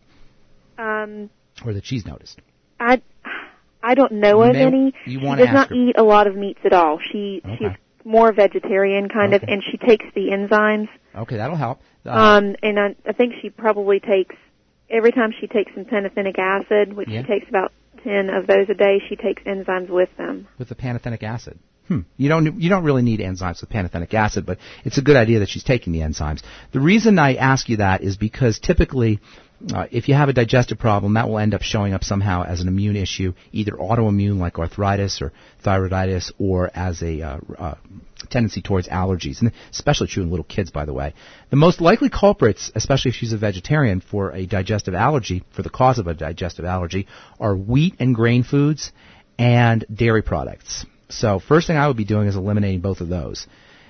Or that she's noticed? I don't know of any. She does not eat a lot of meats at all. She's more vegetarian kind of, and she takes the enzymes. Okay, that'll help. And I think she probably takes, every time she takes some pantothenic acid, which she takes about 10 of those a day, she takes enzymes with them. With the pantothenic acid? You don't really need enzymes with pantothenic acid, but it's a good idea that she's taking the enzymes. The reason I ask you that is because typically, if you have a digestive problem, that will end up showing up somehow as an immune issue, either autoimmune like arthritis or thyroiditis, or as a tendency towards allergies, and especially true in little kids, by the way. The most likely culprits, especially if she's a vegetarian, for a digestive allergy, for the cause of a digestive allergy, are wheat and grain foods and dairy products. So first thing I would be doing is eliminating both of those.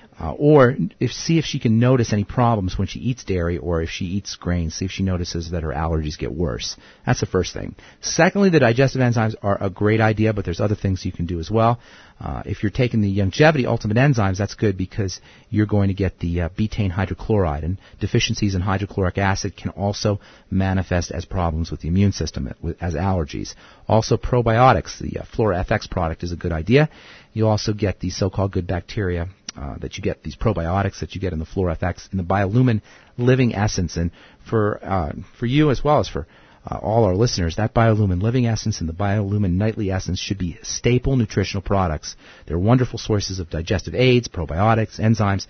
Or see if she can notice any problems when she eats dairy, or if she eats grains, see if she notices that her allergies get worse. That's the first thing. Secondly, the digestive enzymes are a great idea, but there's other things you can do as well. If you're taking the Youngevity Ultimate Enzymes, that's good because you're going to get the betaine hydrochloride, and deficiencies in hydrochloric acid can also manifest as problems with the immune system, as allergies. Also, probiotics, the Flora FX product is a good idea. You also get the so-called good bacteria that you get, these probiotics that you get in the Flora FX, in the BioLumin Living Essence. And for you as well as for all our listeners, that BioLumin Living Essence and the BioLumin Nightly Essence should be staple nutritional products. They're wonderful sources of digestive aids, probiotics, enzymes,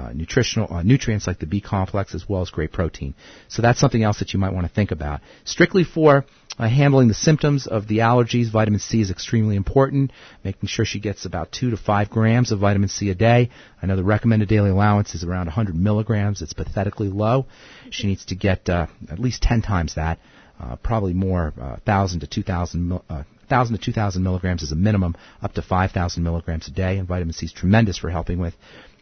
nutrients like the B complex, as well as great protein. So that's something else that you might want to think about. Strictly for handling the symptoms of the allergies, vitamin C is extremely important, making sure she gets about 2 to 5 grams of vitamin C a day. I know the recommended daily allowance is around 100 milligrams. It's pathetically low. She needs to get at least 10 times that. Probably more, 1,000 to 2,000 milligrams is a minimum, up to 5,000 milligrams a day. And vitamin C is tremendous for helping with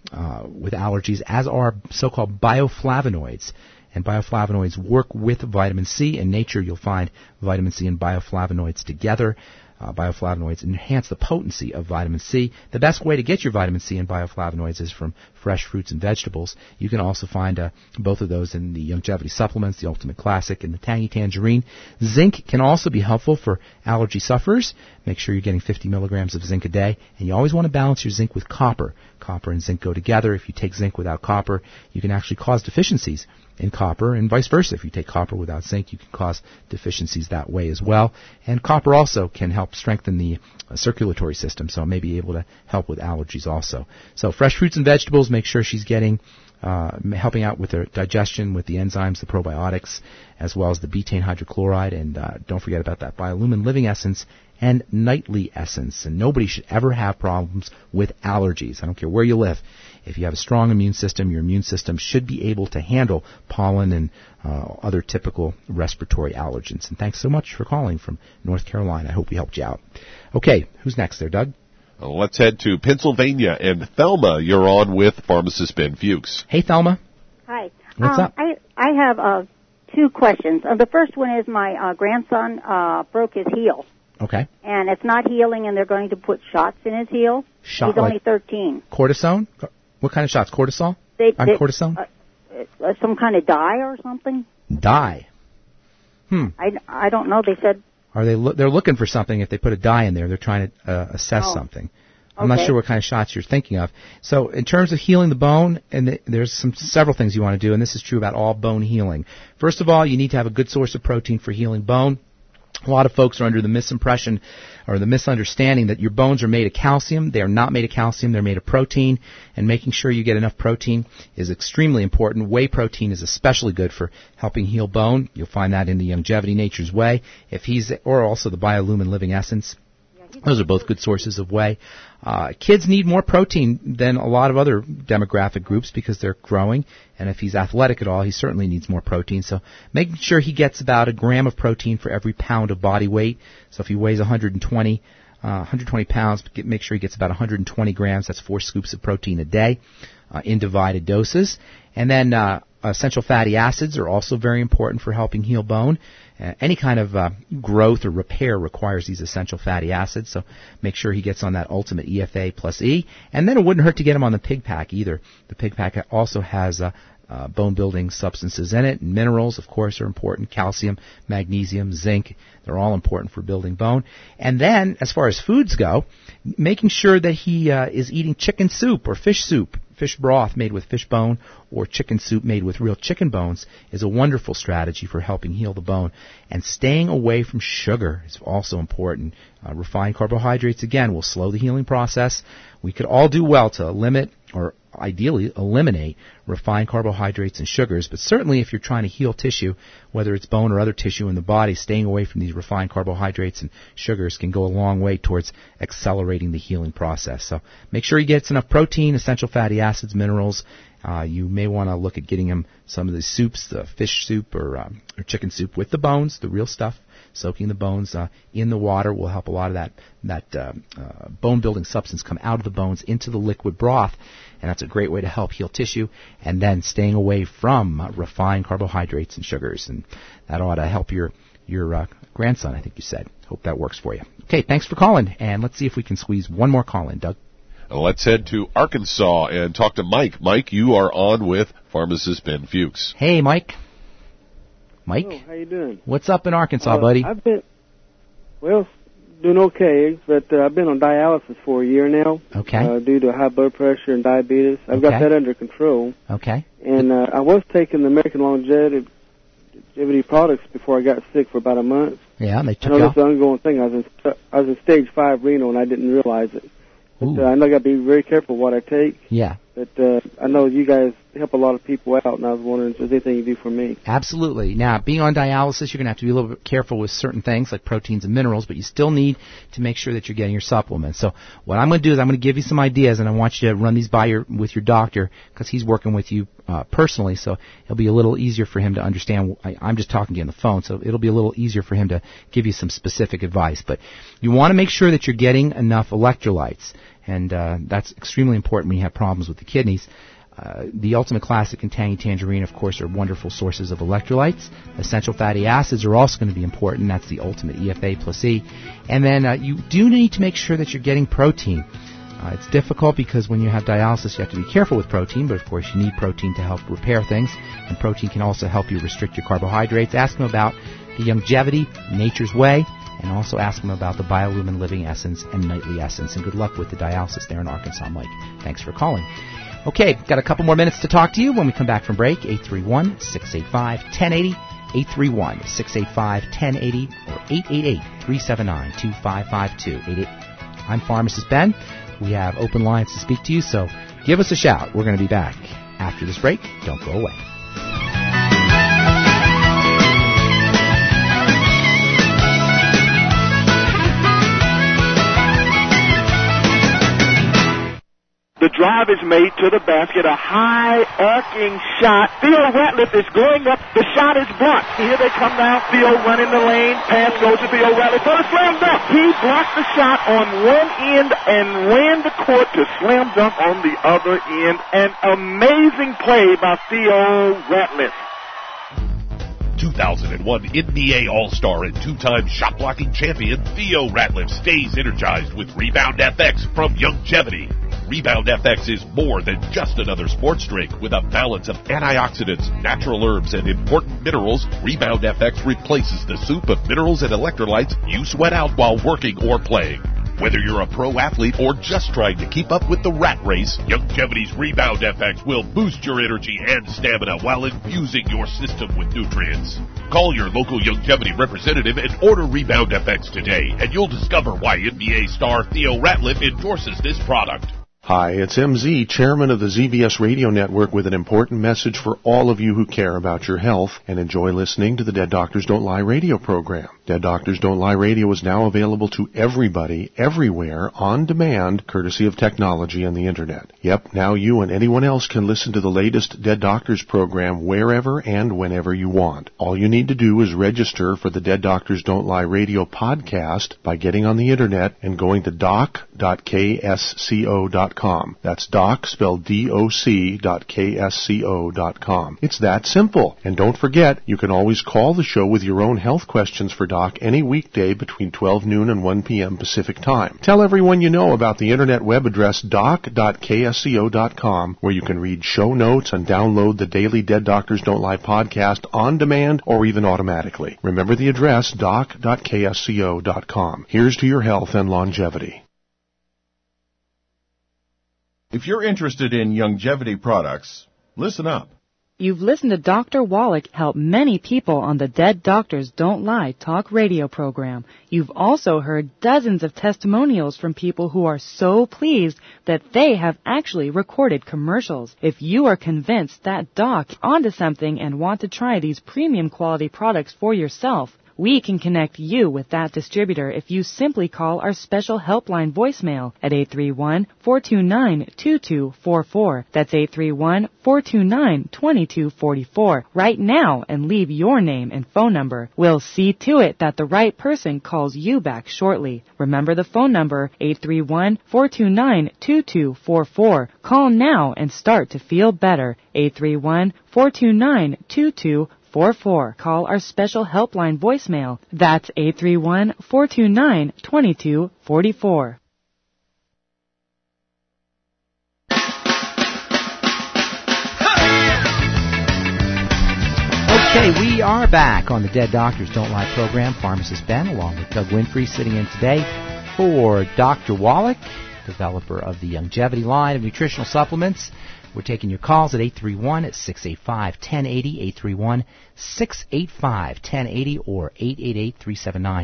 allergies, as are so-called bioflavonoids. And bioflavonoids work with vitamin C. In nature, you'll find vitamin C and bioflavonoids together. Bioflavonoids enhance the potency of vitamin C. The best way to get your vitamin C and bioflavonoids is from fresh fruits and vegetables. You can also find both of those in the Youngevity supplements, the Ultimate Classic and the Tangy Tangerine. Zinc can also be helpful for allergy sufferers. Make sure you're getting 50 milligrams of zinc a day. And you always want to balance your zinc with copper. Copper and zinc go together. If you take zinc without copper, you can actually cause deficiencies in copper, and vice versa. If you take copper without zinc, you can cause deficiencies that way as well. And copper also can help strengthen the circulatory system, so it may be able to help with allergies also. So fresh fruits and vegetables, make sure she's getting helping out with her digestion, with the enzymes, the probiotics, as well as the betaine hydrochloride. And don't forget about that BioLumin Living Essence and Nightly Essence. And nobody should ever have problems with allergies. I don't care where you live. If you have a strong immune system, your immune system should be able to handle pollen and other typical respiratory allergens. And thanks so much for calling from North Carolina. I hope we helped you out. Okay, who's next there, Doug? Let's head to Pennsylvania. And Thelma, you're on with pharmacist Ben Fuchs. Hey, Thelma. Hi. What's up? I have two questions. The first one is my grandson broke his heel. Okay. And it's not healing, and they're going to put shots in his heel. He's only 13. Cortisone? What kind of shots? Cortisol? Cortisone? Some kind of dye or something? Dye? I don't know. They said... They're looking for something. If they put a dye in there, they're trying to assess something. I'm not sure what kind of shots you're thinking of. So in terms of healing the bone, and there's several things you want to do, and this is true about all bone healing. First of all, you need to have a good source of protein for healing bone. A lot of folks are under the misimpression or the misunderstanding that your bones are made of calcium. They are not made of calcium. They're made of protein. And making sure you get enough protein is extremely important. Whey protein is especially good for helping heal bone. You'll find that in the Longevity Nature's Whey. Or also the Biolumin Living Essence. Those are both good sources of whey. Kids need more protein than a lot of other demographic groups because they're growing. And if he's athletic at all, he certainly needs more protein. So making sure he gets about a gram of protein for every pound of body weight. So if he weighs 120 pounds, make sure he gets about 120 grams. That's 4 scoops of protein a day in divided doses. And then essential fatty acids are also very important for helping heal bone. Any kind of growth or repair requires these essential fatty acids, so make sure he gets on that Ultimate EFA plus E. And then it wouldn't hurt to get him on the Pig Pack either. The Pig Pack also has bone-building substances in it. And minerals, of course, are important. Calcium, magnesium, zinc, they're all important for building bone. And then, as far as foods go, making sure that he is eating chicken soup or fish soup. Fish broth made with fish bone or chicken soup made with real chicken bones is a wonderful strategy for helping heal the bone. And staying away from sugar is also important. Refined carbohydrates, again, will slow the healing process. We could all do well to limit or ideally eliminate refined carbohydrates and sugars, but certainly if you're trying to heal tissue, whether it's bone or other tissue in the body, staying away from these refined carbohydrates and sugars can go a long way towards accelerating the healing process. So make sure he gets enough protein, essential fatty acids, minerals. You may want to look at getting him some of the soups, the fish soup or chicken soup with the bones, the real stuff. Soaking the bones in the water will help a lot of that bone-building substance come out of the bones into the liquid broth, and that's a great way to help heal tissue. And then staying away from refined carbohydrates and sugars, and that ought to help your grandson, I think you said. Hope that works for you. Okay, thanks for calling, and let's see if we can squeeze one more call in, Doug. Let's head to Arkansas and talk to Mike. Mike, you are on with pharmacist Ben Fuchs. Hey, Mike. Mike? Oh, how you doing? What's up in Arkansas, buddy? I've been, doing okay, but I've been on dialysis for a year now. Okay. Due to high blood pressure and diabetes. I've got that under control. Okay. And I was taking the American Longevity products before I got sick for about a month. Yeah, and they took I know this is an ongoing thing. I was in stage 5 renal, and I didn't realize it. But I know I got to be very careful what I take. Yeah. But I know you guys help a lot of people out, and I was wondering if there's anything you do for me. Absolutely. Now, being on dialysis, you're going to have to be a little bit careful with certain things like proteins and minerals, but you still need to make sure that you're getting your supplements. So what I'm going to do is I'm going to give you some ideas, and I want you to run these with your doctor because he's working with you personally, so it'll be a little easier for him to understand. I'm just talking to you on the phone, so it'll be a little easier for him to give you some specific advice. But you want to make sure that you're getting enough electrolytes, and that's extremely important when you have problems with the kidneys. The Ultimate Classic and Tangy Tangerine, of course, are wonderful sources of electrolytes. Essential fatty acids are also going to be important. That's the Ultimate EFA plus E. And then you do need to make sure that you're getting protein. It's difficult because when you have dialysis, you have to be careful with protein, but of course you need protein to help repair things, and protein can also help you restrict your carbohydrates. Ask them about the Longevity Nature's Whey, and also ask them about the Biolumin Living Essence and Nightly Essence. And good luck with the dialysis there in Arkansas, Mike. Thanks for calling. Okay, got a couple more minutes to talk to you when we come back from break. 831-685-1080, 831-685-1080, or 888-379-2552. I'm Pharmacist Ben. We have open lines to speak to you, so give us a shout. We're going to be back after this break. Don't go away. The drive is made to the basket. A high arcing shot. Theo Ratliff is going up. The shot is blocked. Here they come now. Theo running the lane. Pass goes to Theo Ratliff for the slam dunk. He blocked the shot on one end and ran the court to slam dunk on the other end. An amazing play by Theo Ratliff. 2001 NBA All-Star and two-time shot-blocking champion Theo Ratliff stays energized with Rebound FX from Youngevity. Rebound FX is more than just another sports drink. With a balance of antioxidants, natural herbs, and important minerals, Rebound FX replaces the soup of minerals and electrolytes you sweat out while working or playing. Whether you're a pro athlete or just trying to keep up with the rat race, Youngevity's Rebound FX will boost your energy and stamina while infusing your system with nutrients. Call your local Youngevity representative and order Rebound FX today, and you'll discover why NBA star Theo Ratliff endorses this product. Hi, it's MZ, chairman of the ZBS Radio Network, with an important message for all of you who care about your health and enjoy listening to the Dead Doctors Don't Lie radio program. Dead Doctors Don't Lie radio is now available to everybody, everywhere, on demand, courtesy of technology and the Internet. Yep, now you and anyone else can listen to the latest Dead Doctors program wherever and whenever you want. All you need to do is register for the Dead Doctors Don't Lie radio podcast by getting on the Internet and going to doc.ksco.com. That's doc, spelled doc.ksco.com. It's that simple. And don't forget, you can always call the show with your own health questions for Doc any weekday between 12 noon and 1 p.m. Pacific Time. Tell everyone you know about the Internet web address doc.ksco.com, where you can read show notes and download the daily Dead Doctors Don't Lie podcast on demand or even automatically. Remember the address, doc.ksco.com. Here's to your health and longevity. If you're interested in Youngevity products, listen up. You've listened to Dr. Wallach help many people on the Dead Doctors Don't Lie talk radio program. You've also heard dozens of testimonials from people who are so pleased that they have actually recorded commercials. If you are convinced that Doc onto something and want to try these premium quality products for yourself, we can connect you with that distributor if you simply call our special helpline voicemail at 831-429-2244. That's 831-429-2244 right now and leave your name and phone number. We'll see to it that the right person calls you back shortly. Remember the phone number, 831-429-2244. Call now and start to feel better. 831-429-2244. Call our special helpline voicemail. That's 831-429-2244. Okay, we are back on the Dead Doctors Don't Lie program. Pharmacist Ben, along with Doug Winfrey, sitting in today for Dr. Wallach, developer of the Youngevity line of nutritional supplements. We're taking your calls at 831-685-1080, 831-685-1080, or 888-379-2552,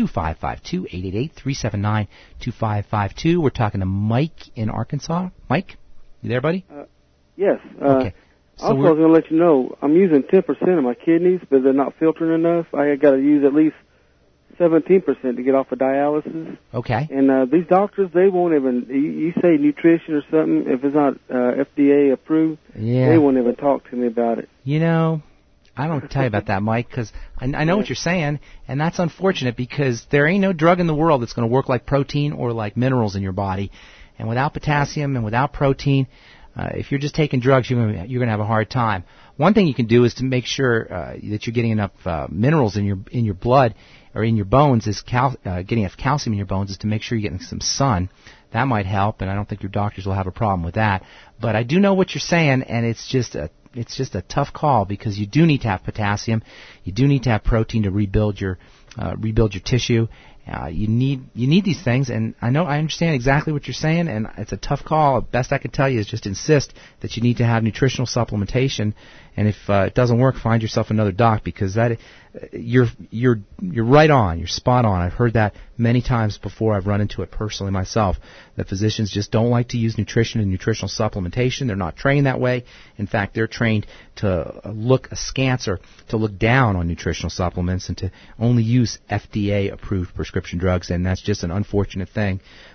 888-379-2552. We're talking to Mike in Arkansas. Mike, you there, buddy? Yes. Okay. So also, I was going to let you know, I'm using 10% of my kidneys, but they're not filtering enough. I got to use at least 17% to get off of dialysis. Okay. And these doctors, they won't even, you say nutrition or something, if it's not FDA approved, they won't even talk to me about it. You know, I don't tell you about that, Mike, because I know what you're saying, and that's unfortunate because there ain't no drug in the world that's going to work like protein or like minerals in your body. And without potassium and without protein, if you're just taking drugs, you're going to have a hard time. One thing you can do is to make sure that you're getting enough minerals in your blood or in your bones. Is getting enough calcium in your bones is to make sure you're getting some sun. That might help, and I don't think your doctors will have a problem with that. But I do know what you're saying, and it's just a tough call because you do need to have potassium, you do need to have protein to rebuild your tissue. You need these things, and I understand exactly what you're saying, and it's a tough call. Best I can tell you is just insist that you need to have nutritional supplementation, and if it doesn't work, find yourself another doc because you're right on, you're spot on. I've heard that many times before. I've run into it personally myself. That physicians just don't like to use nutrition and nutritional supplementation. They're not trained that way. In fact, they're trained to look askance or to look down on nutritional supplements and to only use FDA-approved prescription drugs, and that's just an unfortunate thing.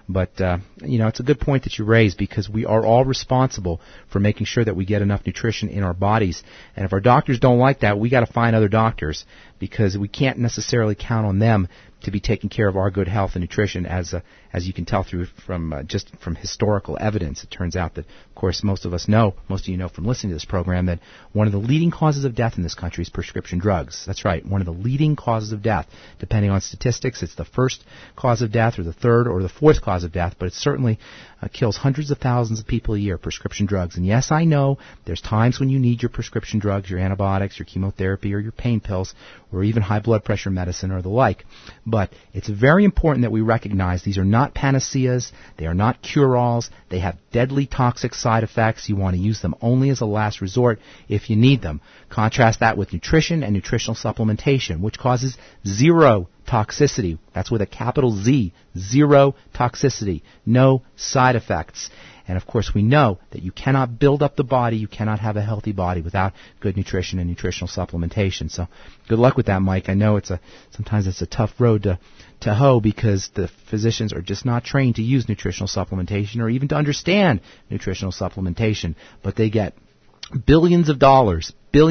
But, it's a good point that you raise, because we are all responsible for making sure that we get enough nutrition in our bodies. And if our doctors don't like that, we got to find other doctors, because we can't necessarily count on them to be taking care of our good health and nutrition, as you can tell from historical evidence. It turns out that, of course, most of you know from listening to this program, that one of the leading causes of death in this country is prescription drugs. That's right, one of the leading causes of death. Depending on statistics, it's the first cause of death, or the third, or the fourth cause of death, but it certainly kills hundreds of thousands of people a year, prescription drugs. And yes, I know there's times when you need your prescription drugs, your antibiotics, your chemotherapy, or your pain pills, or even high blood pressure medicine or the like. But it's very important that we recognize these are not panaceas, they are not cure-alls, they have deadly toxic side effects. You want to use them only as a last resort if you need them. Contrast that with nutrition and nutritional supplementation, which causes zero toxicity. That's with a capital Z, zero toxicity, no side effects. And of course, we know that you cannot build up the body, you cannot have a healthy body without good nutrition and nutritional supplementation. So good luck with that, Mike. I know sometimes it's a tough road to hoe, because the physicians are just not trained to use nutritional supplementation or even to understand nutritional supplementation, but they get billions of dollars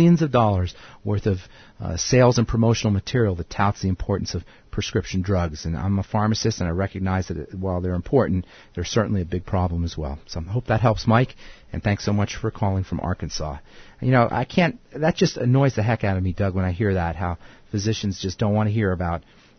worth of sales and promotional material that touts the importance of prescription drugs. And I'm a pharmacist, and I recognize that while they're important, they're certainly a big problem as well. So I hope that helps, Mike, and thanks so much for calling from Arkansas. That just annoys the heck out of me, Doug, when I hear that, how physicians just don't want to hear about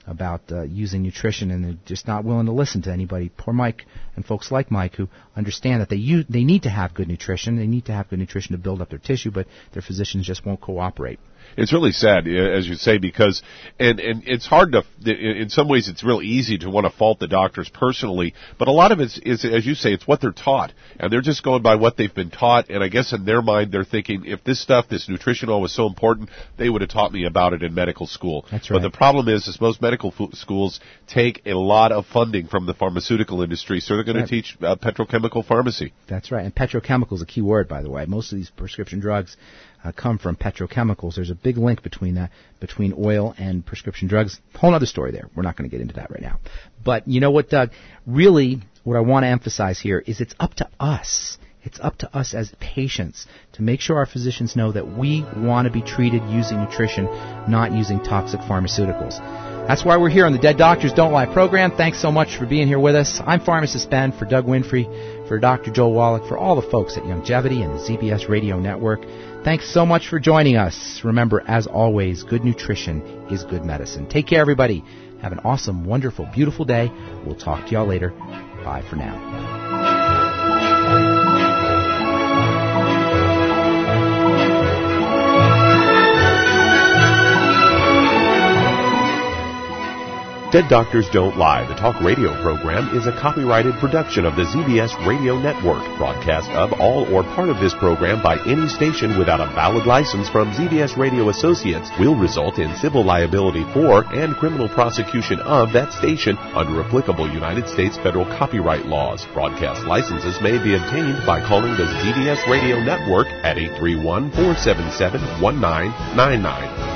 using nutrition, and they're just not willing to listen to anybody. Poor Mike and folks like Mike, who understand that they need to have good nutrition. They need to have good nutrition to build up their tissue, but their physicians just won't cooperate. It's really sad, as you say, because, and it's hard to, in some ways it's real easy to want to fault the doctors personally, but a lot of it is, as you say, it's what they're taught, and they're just going by what they've been taught, and I guess in their mind they're thinking, if this nutrition was so important, they would have taught me about it in medical school. That's right. But the problem is most medical schools take a lot of funding from the pharmaceutical industry, so they're going to teach petrochemical pharmacy. That's right, and petrochemical is a key word, by the way. Most of these prescription drugs come from petrochemicals. There's a big link between oil and prescription drugs. Whole other story there. We're not going to get into that right now. But you know what, Doug? Really, what I want to emphasize here is it's up to us. It's up to us as patients to make sure our physicians know that we want to be treated using nutrition, not using toxic pharmaceuticals. That's why we're here on the Dead Doctors Don't Lie program. Thanks so much for being here with us. I'm Pharmacist Ben, for Doug Winfrey, for Dr. Joel Wallach, for all the folks at Youngevity and the ZBS Radio Network. Thanks so much for joining us. Remember, as always, good nutrition is good medicine. Take care, everybody. Have an awesome, wonderful, beautiful day. We'll talk to y'all later. Bye for now. Dead Doctors Don't Lie, the talk radio program, is a copyrighted production of the ZBS Radio Network. Broadcast of all or part of this program by any station without a valid license from ZBS Radio Associates will result in civil liability for and criminal prosecution of that station under applicable United States federal copyright laws. Broadcast licenses may be obtained by calling the ZBS Radio Network at 831-477-1999.